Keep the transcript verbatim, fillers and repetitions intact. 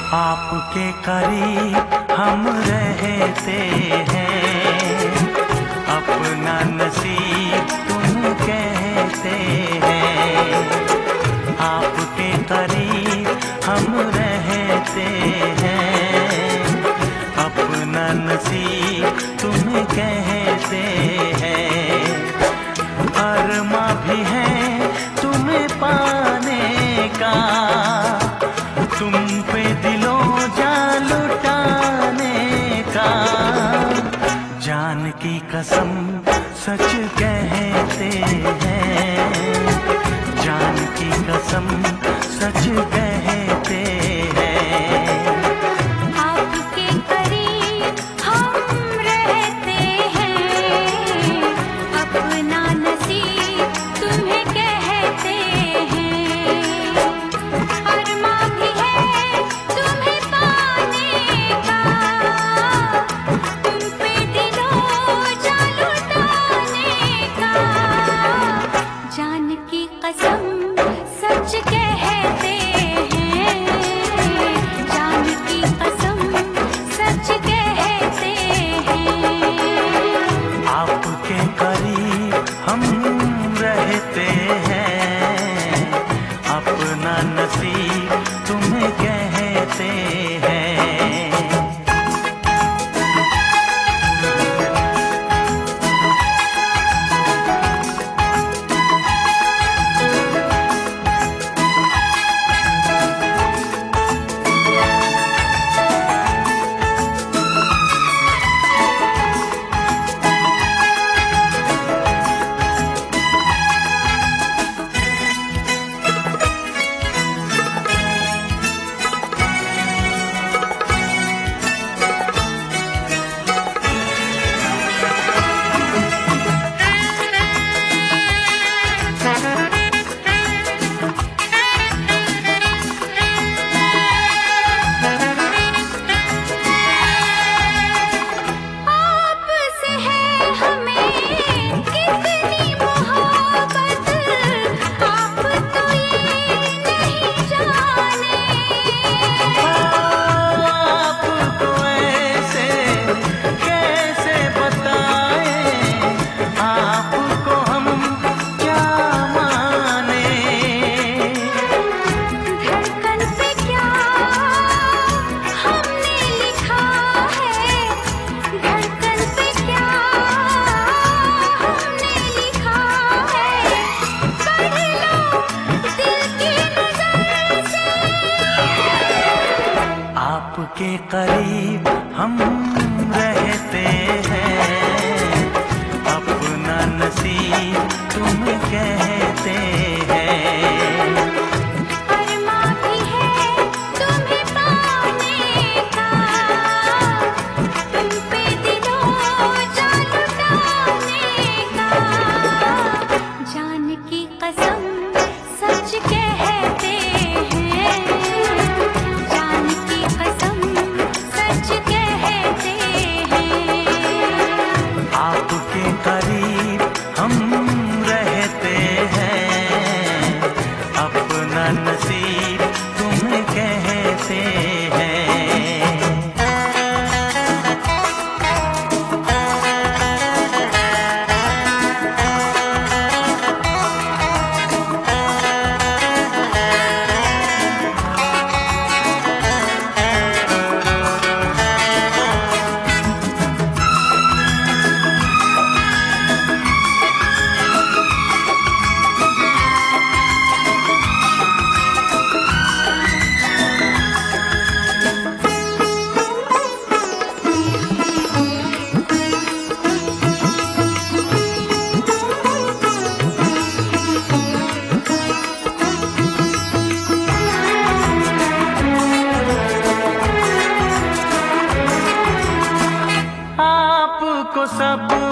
आपके करीब हम रहते हैं, अपना नसीब तुम कहते हैं। आपके करीब हम रहते हैं, अपना नसीब तुम कहते हैं। अरमा भी है तुम्हें पाने का, तुम पे दिलों जान लुटाने का। जान की कसम सच कहते हैं, जान की कसम सच कहते हैं। आपके करीब हम रहते हैं, अपना नसीब तुम्हें कहते हैं। अरमा भी है तुम्हें पाने का, तुम पे दिलों जान लुटाने का। जान की कसम सच कहते हैं, जान की कसम सच कहते हैं। आपके करीब हम रहते हैं, अपना नसीब तुम्हें कहते हैं। आपसे है हमें कितनी मोहब्बत, आप तो ये नहीं जाने। आपको ऐसे कैसे बताएं, आपको हम क्या माने। धड़कन पे क्या हमने लिखा है, धड़कन पे क्या हमने लिखा है। पढ़ लो दिल की नजर से। आपके करीब हम रहते हैं, अपना नसीब तुम कहते हैं। अरमा भी है तुम्हें पाने का, तुम पे दिलों जान लुटाने का। जान की कसम सच कहते हैं, जान की कसम सच कहते हैं। आपके करीब हम रहते हैं, अपना नसीब तुम्हें कहते हैं। आपको सब